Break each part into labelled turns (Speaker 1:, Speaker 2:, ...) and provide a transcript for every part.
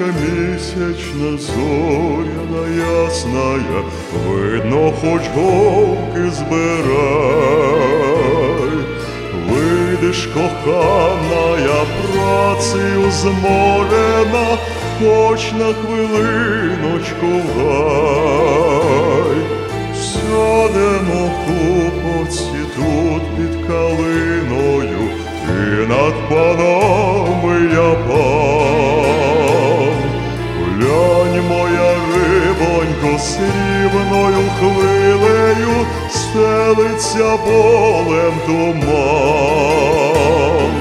Speaker 1: Зорочка місячна, зоряна ясная, видно, хоч голки збирай. Вийдеш, коханая, працею зморена, хоч на хвилиночку в гай. Сядемо в купоці тут під калиною, і над панами я пан. Глянь, моя рибонько, срібною хвилею стелиться болем туман.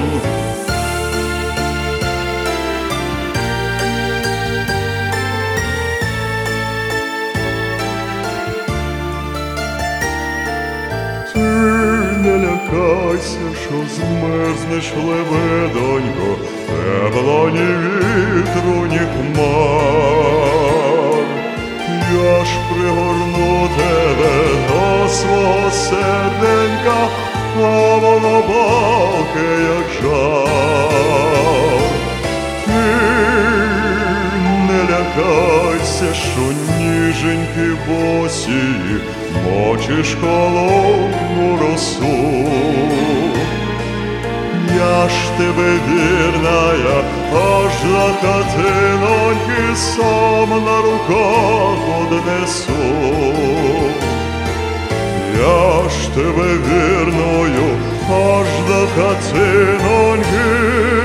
Speaker 1: Не лякайся, що змерзнеш, лебедонько, тепла ні вітру, ні хмар. Я ж пригорну тебе до свого серденька, а воно палке, як жар. Ти не лякайся, що ніженьки босі мочиш холодну росу. Я ж тебе, вірная, аж до хатиноньки сам на руках однесу. Я ж тебе, вірною, аж до хатиноньки